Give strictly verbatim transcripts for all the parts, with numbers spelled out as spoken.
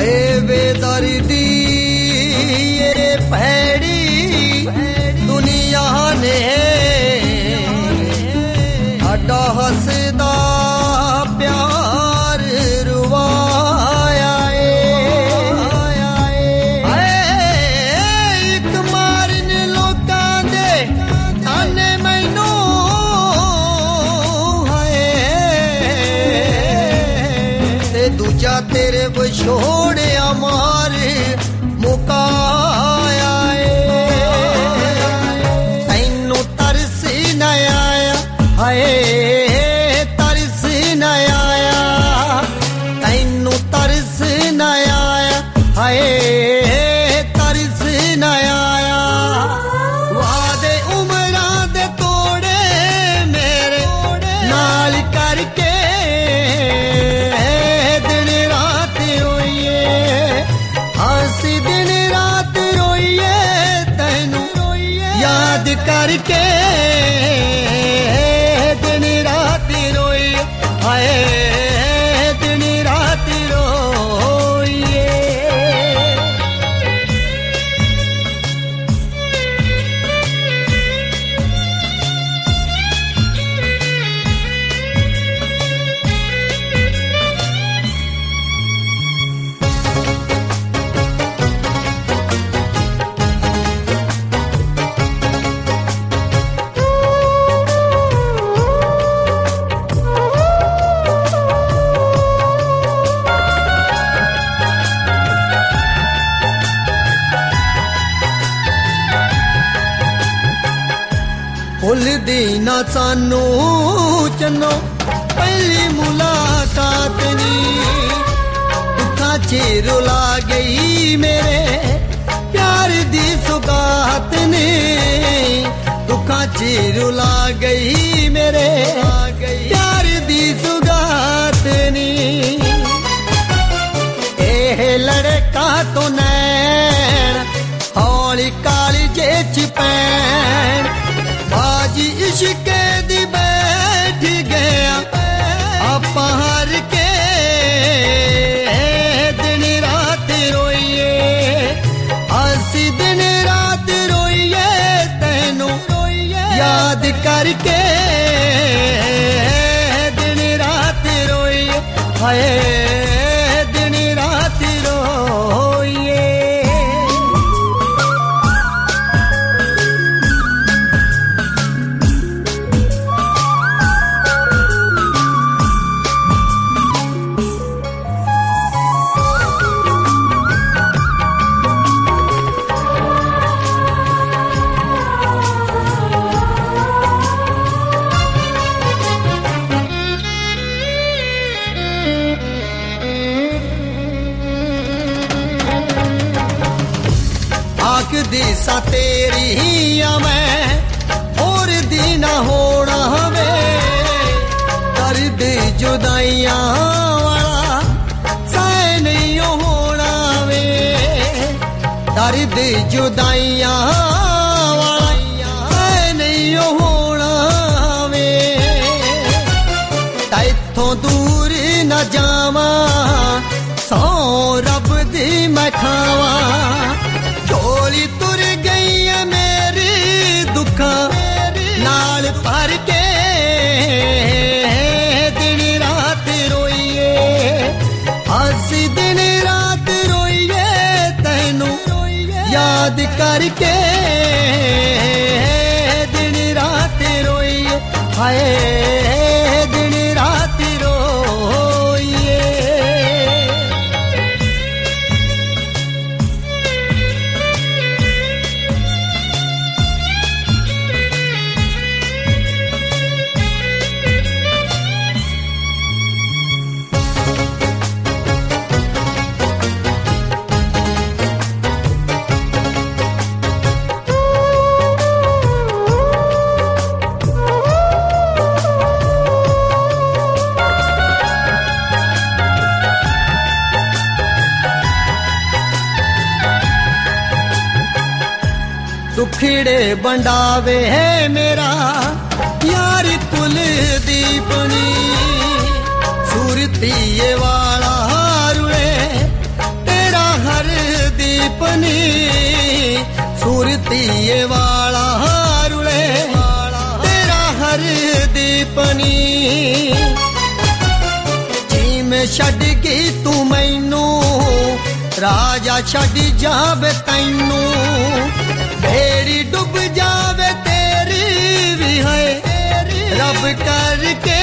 बेदर्दी ये भैड़ी दुनिया ने अड्डा हसदा प्यार रुवाया एक मारन लोकां दे ताने मैनू ते दूजा तेरे विछोड़िया मारे मुकाया तैनू तरस न आया हाय तरस न आया तैनू तरस न आया हाय तरस न आया वादे उमरां दे तोड़े मेरे नाल करके दिन रात रोइए हंसी दिन रात रोइए तैनू याद करके दिन रात रोइए हाय दिन रात रोइए भुलदी ना सानू चन्नो पहली मुलाकात नी दुखा च रुला गई मेरे प्यार दी सुगात ने दुखा च रुला गई मेरे प्यार दी सुगात नी एह लड़का तो नैन हौली काली जे च पैन बाजी इश्क दी बैठ गया आप हार के दिन रात रोइए हंसी दिन रात रोइए तैनू याद करके दिन रात रोइए हाय दिन रात रोइए दिशा तेरी आ मैं और दी ना होना वे दर्द जुदाइयां वाला सह नहीं होना वे दर्द जुदाइयां वाला सह नहीं होना वे तैथों दूर न जावा सौ रब दी मैं खावा झोली तुर गई है मेरी दुखा नाल भर के दिन रात रोइए हंसी दिन रात रोइए तैनू याद करके दिन रात रोइए हाय दिन रात रोइए दुखड़े बंडावे है मेरा यार कुलदीपनी सुरती वाला रुए ते सुरतीए वाला रुले तेरा हर दीपनी जिमें छड़ गई तू मैनू राजा छड़ जावे तैनू बेड़ी डुब जावे तेरी भी है रब करके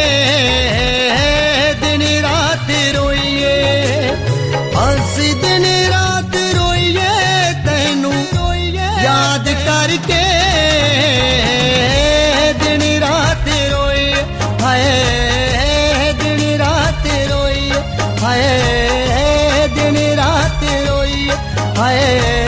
दिन रात रोइए हंसी दिन रात रोइए तैनू याद करके दिन रात रोइए हाय दिन रात रोइए हाय दिन रात रोइए हाय